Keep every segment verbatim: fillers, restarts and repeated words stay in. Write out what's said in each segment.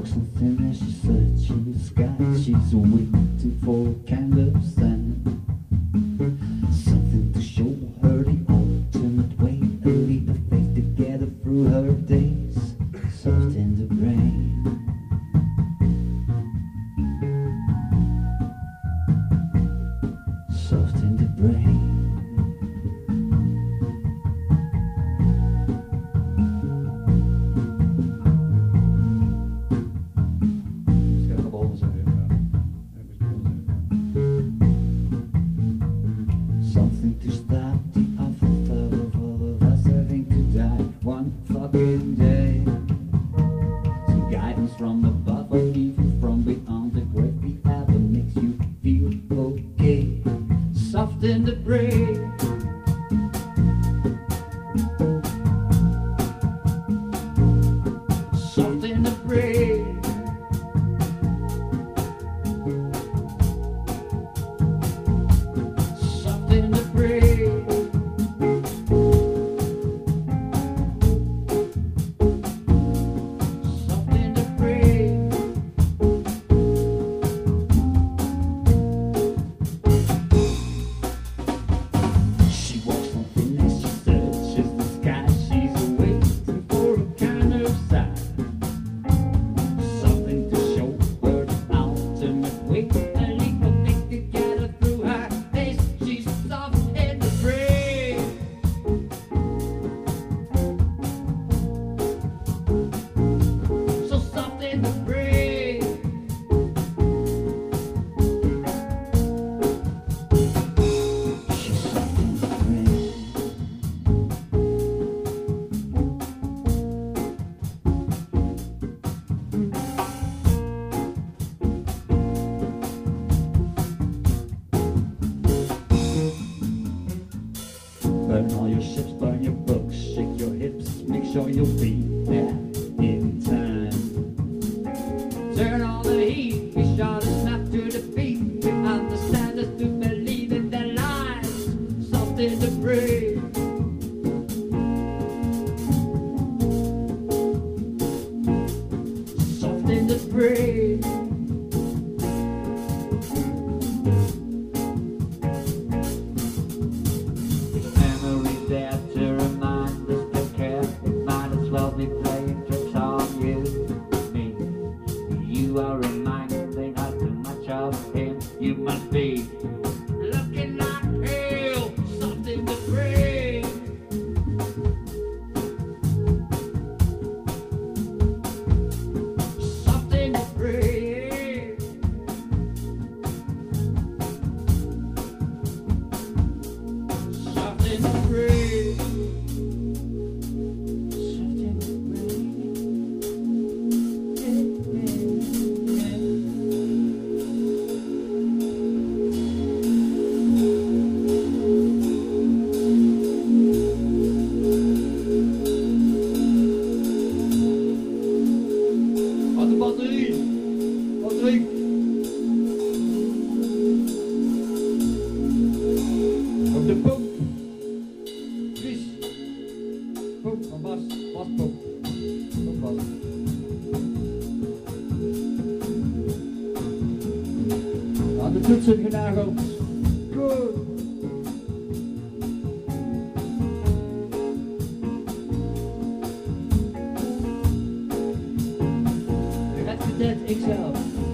walks on thin as she's searching the sky. She's waiting for a kind of sign, something to show her the ultimate way, a leap of faith to get her through her days. Soft in the brain, soft in the brain. Something to stop the awful thought of all of us having to die one fucking day. Some guidance from above, or even from beyond the grave, whatever makes you feel okay. Soft in the brain, soft in the brain. Burn all your ships, burn your books, shake your hips, make sure you'll be there in time. Turn on the heat, be sure to snap to the beat, to understand us, to believe in their lies. Soft in the brain, soft in the brain. Be playing tricks on you, me. You are reminding me not too much of him. You must be looking like hell. Soft in the brain, soft in the brain, soft in the brain. Batterie! Batterie! Op de pomp! Vries! Pomp van Bas, Bas pomp. Pomp Bas. Aan de toetsen genageld. Goed! That ikzelf.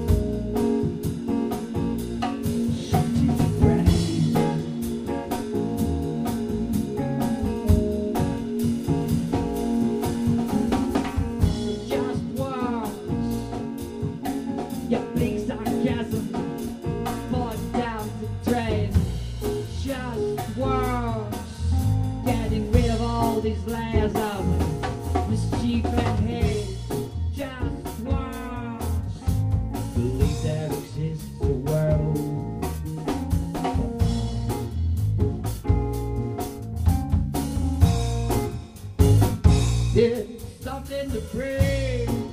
Just once, your big sarcasm falls down the drain. Just once, getting rid of all these layers of mischief and hate. Just once, believe there exists a world. It's soft in the brain.